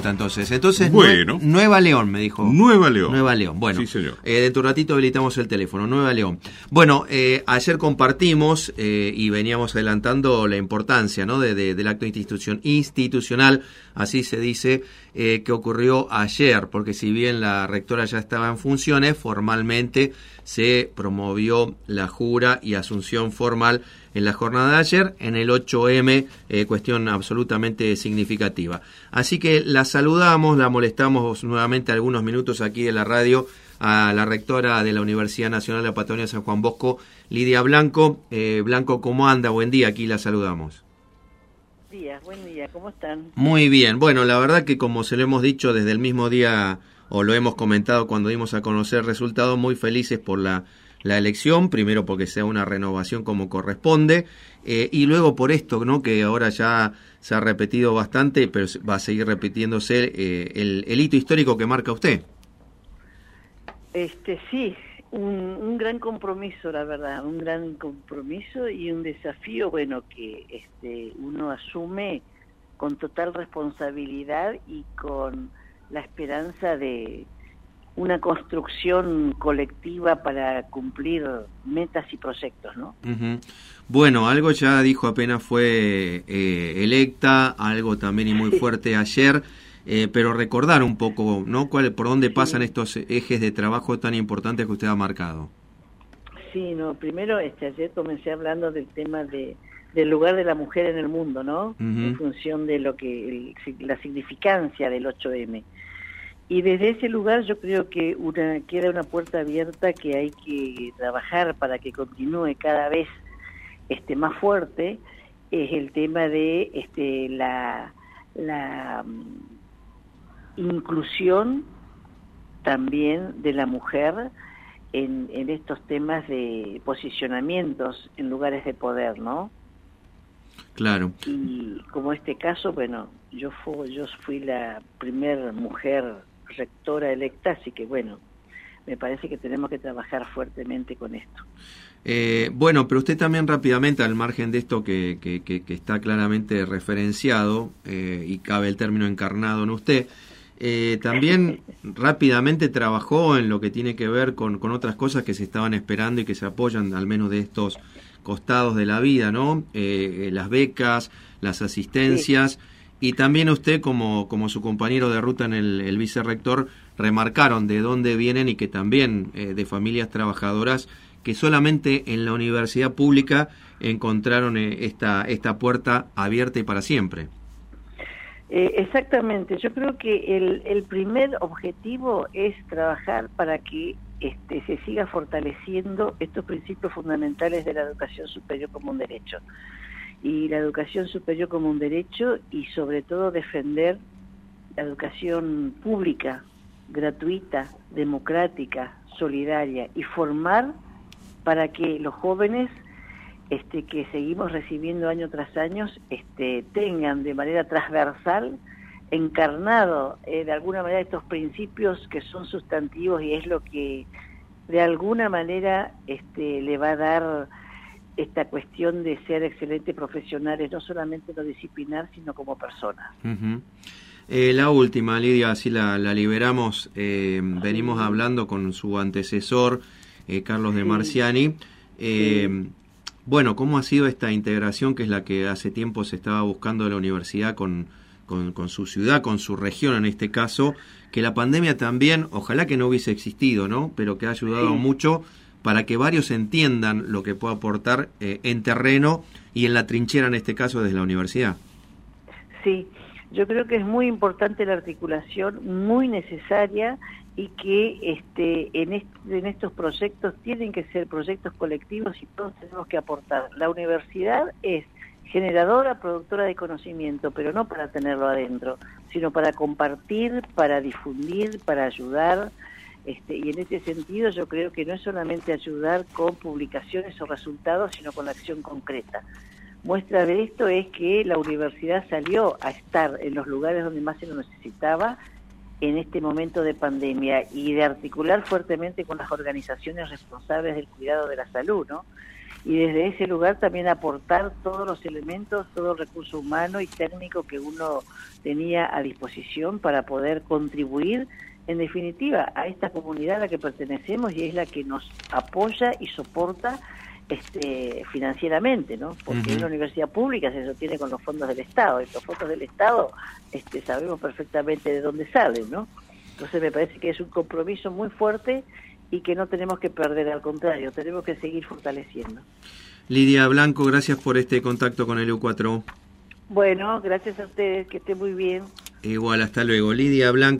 nota entonces. Entonces, bueno. Nueva León, me dijo. Nueva León. Nueva León, bueno. Sí, señor. Dentro de un ratito habilitamos el teléfono, Nueva León. Bueno, ayer compartimos y veníamos adelantando la importancia, ¿no? del acto institucional, así se dice, que ocurrió ayer, porque si bien la rectora ya estaba en funciones, formalmente se promovió la jura y asunción formal en la jornada de ayer, en el 8M, cuestión absolutamente significativa. Así que la saludamos, la molestamos nuevamente algunos minutos aquí en la radio a la rectora de la Universidad Nacional de la Patagonia San Juan Bosco, Lidia Blanco. Blanco, ¿cómo anda? Buen día, aquí la saludamos. Buen día, ¿cómo están? Muy bien, bueno, la verdad que como se lo hemos dicho desde el mismo día, o lo hemos comentado cuando dimos a conocer el resultado, muy felices por la elección, primero porque sea una renovación como corresponde, y luego por esto, ¿no? Que ahora ya se ha repetido bastante, pero va a seguir repitiéndose el hito histórico que marca usted. Sí, un gran compromiso, la verdad, un gran compromiso y un desafío, bueno, que uno asume con total responsabilidad y con la esperanza de una construcción colectiva para cumplir metas y proyectos, ¿no? Uh-huh. Bueno, algo ya dijo apenas fue electa, algo también y muy fuerte ayer, pero recordar un poco, ¿no? Por dónde pasan estos ejes de trabajo tan importantes que usted ha marcado. Sí, no, primero ayer comencé hablando del tema del lugar de la mujer en el mundo, ¿no? Uh-huh. En función de lo que la significancia del 8M. Y desde ese lugar yo creo que queda una puerta abierta que hay que trabajar para que continúe cada vez más fuerte, es el tema de la inclusión también de la mujer en estos temas de posicionamientos en lugares de poder, ¿no? Claro. Y como este caso, bueno, yo fui la primer mujer rectora electa, así que bueno, me parece que tenemos que trabajar fuertemente con esto. Bueno, pero usted también rápidamente, al margen de esto que está claramente referenciado, y cabe el término encarnado en usted, también rápidamente trabajó en lo que tiene que ver con otras cosas que se estaban esperando y que se apoyan al menos de estos costados de la vida, ¿no? Las becas, las asistencias, sí. Y también usted como su compañero de ruta en el vicerrector remarcaron de dónde vienen y que también de familias trabajadoras que solamente en la universidad pública encontraron esta puerta abierta y para siempre. Exactamente, yo creo que el primer objetivo es trabajar para que se siga fortaleciendo estos principios fundamentales de la educación superior como un derecho. Y la educación superior como un derecho y sobre todo defender la educación pública, gratuita, democrática, solidaria y formar para que los jóvenes que seguimos recibiendo año tras año tengan de manera transversal encarnado de alguna manera estos principios que son sustantivos y es lo que de alguna manera le va a dar esta cuestión de ser excelentes profesionales, no solamente en lo disciplinar, sino como personas. Uh-huh. La última, Lidia, así la liberamos. Venimos hablando con su antecesor, Carlos de Marciani. Bueno, ¿cómo ha sido esta integración que es la que hace tiempo se estaba buscando de la universidad con su ciudad, con su región en este caso? Que la pandemia también, ojalá que no hubiese existido, ¿no? Pero que ha ayudado mucho para que varios entiendan lo que puede aportar en terreno y en la trinchera, en este caso, desde la universidad. Sí, yo creo que es muy importante la articulación, muy necesaria, y que en estos proyectos tienen que ser proyectos colectivos y todos tenemos que aportar. La universidad es generadora, productora de conocimiento, pero no para tenerlo adentro, sino para compartir, para difundir, para ayudar. Y en ese sentido yo creo que no es solamente ayudar con publicaciones o resultados, sino con la acción concreta. Muestra de esto es que la universidad salió a estar en los lugares donde más se lo necesitaba en este momento de pandemia y de articular fuertemente con las organizaciones responsables del cuidado de la salud, ¿no? y desde ese lugar también aportar todos los elementos, todo el recurso humano y técnico que uno tenía a disposición para poder contribuir, en definitiva, a esta comunidad a la que pertenecemos y es la que nos apoya y soporta financieramente, ¿no? Porque una universidad pública se sostiene con los fondos del Estado, y los fondos del Estado sabemos perfectamente de dónde salen, ¿no? Entonces me parece que es un compromiso muy fuerte y que no tenemos que perder, al contrario, tenemos que seguir fortaleciendo. Lidia Blanco, gracias por este contacto con el EU4. Bueno, gracias a ustedes, que esté muy bien. Igual, hasta luego. Lidia Blanco.